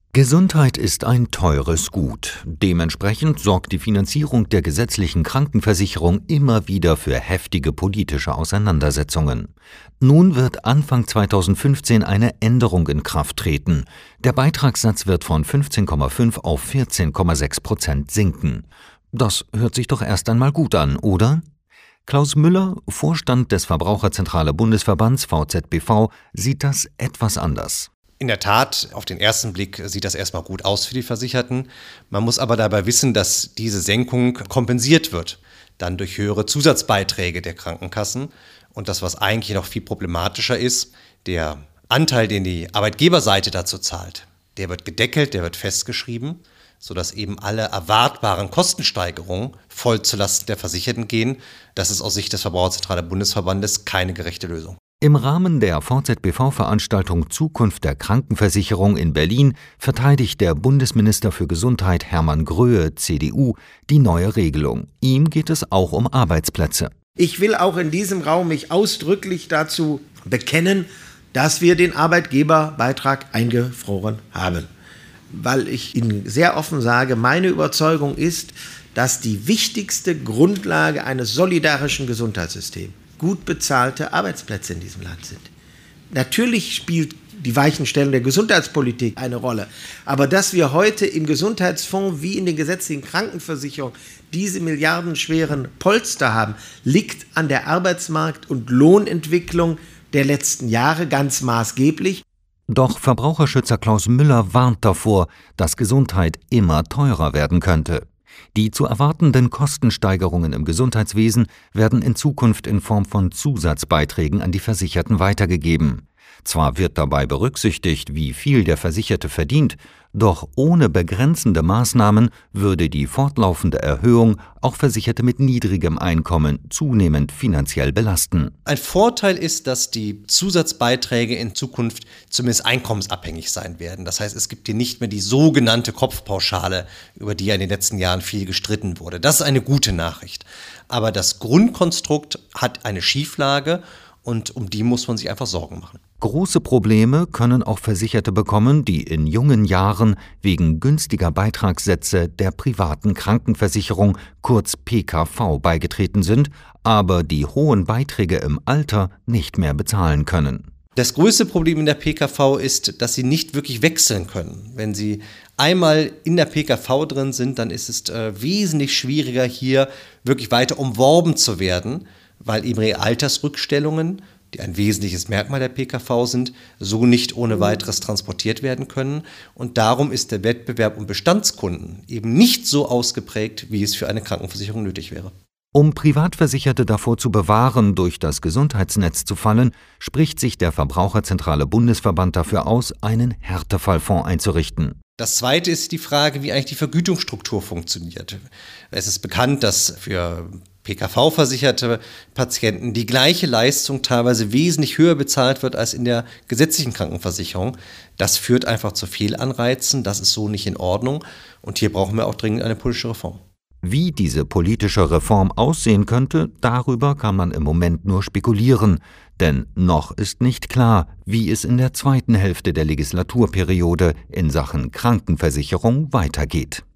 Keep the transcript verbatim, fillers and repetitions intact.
Gesundheit ist ein teures Gut. Dementsprechend sorgt die Finanzierung der gesetzlichen Krankenversicherung immer wieder für heftige politische Auseinandersetzungen. Nun wird Anfang zweitausendfünfzehn eine Änderung in Kraft treten. Der Beitragssatz wird von fünfzehn Komma fünf auf vierzehn Komma sechs Prozent sinken. Das hört sich doch erst einmal gut an, oder? Klaus Müller, Vorstand des Verbraucherzentrale Bundesverbands V Z B V, sieht das etwas anders. In der Tat, auf den ersten Blick sieht das erstmal gut aus für die Versicherten. Man muss aber dabei wissen, dass diese Senkung kompensiert wird, dann durch höhere Zusatzbeiträge der Krankenkassen. Und das, was eigentlich noch viel problematischer ist, der Anteil, den die Arbeitgeberseite dazu zahlt, der wird gedeckelt, der wird festgeschrieben, sodass eben alle erwartbaren Kostensteigerungen voll zulasten der Versicherten gehen. Das ist aus Sicht des Verbraucherzentrale Bundesverbandes keine gerechte Lösung. Im Rahmen der V Z B V-Veranstaltung Zukunft der Krankenversicherung in Berlin verteidigt der Bundesminister für Gesundheit Hermann Gröhe, C D U, die neue Regelung. Ihm geht es auch um Arbeitsplätze. Ich will auch in diesem Raum mich ausdrücklich dazu bekennen, dass wir den Arbeitgeberbeitrag eingefroren haben. Weil ich Ihnen sehr offen sage, meine Überzeugung ist, dass die wichtigste Grundlage eines solidarischen Gesundheitssystems gut bezahlte Arbeitsplätze in diesem Land sind. Natürlich spielt die Weichenstellung der Gesundheitspolitik eine Rolle, aber dass wir heute im Gesundheitsfonds wie in den gesetzlichen Krankenversicherungen diese milliardenschweren Polster haben, liegt an der Arbeitsmarkt- und Lohnentwicklung der letzten Jahre ganz maßgeblich. Doch Verbraucherschützer Klaus Müller warnt davor, dass Gesundheit immer teurer werden könnte. Die zu erwartenden Kostensteigerungen im Gesundheitswesen werden in Zukunft in Form von Zusatzbeiträgen an die Versicherten weitergegeben. Zwar wird dabei berücksichtigt, wie viel der Versicherte verdient, doch ohne begrenzende Maßnahmen würde die fortlaufende Erhöhung auch Versicherte mit niedrigem Einkommen zunehmend finanziell belasten. Ein Vorteil ist, dass die Zusatzbeiträge in Zukunft zumindest einkommensabhängig sein werden. Das heißt, es gibt hier nicht mehr die sogenannte Kopfpauschale, über die ja in den letzten Jahren viel gestritten wurde. Das ist eine gute Nachricht. Aber das Grundkonstrukt hat eine Schieflage und um die muss man sich einfach Sorgen machen. Große Probleme können auch Versicherte bekommen, die in jungen Jahren wegen günstiger Beitragssätze der privaten Krankenversicherung, kurz P K V, beigetreten sind, aber die hohen Beiträge im Alter nicht mehr bezahlen können. Das größte Problem in der P K V ist, dass sie nicht wirklich wechseln können. Wenn sie einmal in der P K V drin sind, dann ist es äh, wesentlich schwieriger, hier wirklich weiter umworben zu werden, weil eben ihre Altersrückstellungen, die ein wesentliches Merkmal der P K V sind, so nicht ohne weiteres transportiert werden können. Und darum ist der Wettbewerb um Bestandskunden eben nicht so ausgeprägt, wie es für eine Krankenversicherung nötig wäre. Um Privatversicherte davor zu bewahren, durch das Gesundheitsnetz zu fallen, spricht sich der Verbraucherzentrale Bundesverband dafür aus, einen Härtefallfonds einzurichten. Das Zweite ist die Frage, wie eigentlich die Vergütungsstruktur funktioniert. Es ist bekannt, dass für P K V-versicherte Patienten die gleiche Leistung teilweise wesentlich höher bezahlt wird als in der gesetzlichen Krankenversicherung. Das führt einfach zu Fehlanreizen, das ist so nicht in Ordnung und hier brauchen wir auch dringend eine politische Reform. Wie diese politische Reform aussehen könnte, darüber kann man im Moment nur spekulieren, denn noch ist nicht klar, wie es in der zweiten Hälfte der Legislaturperiode in Sachen Krankenversicherung weitergeht.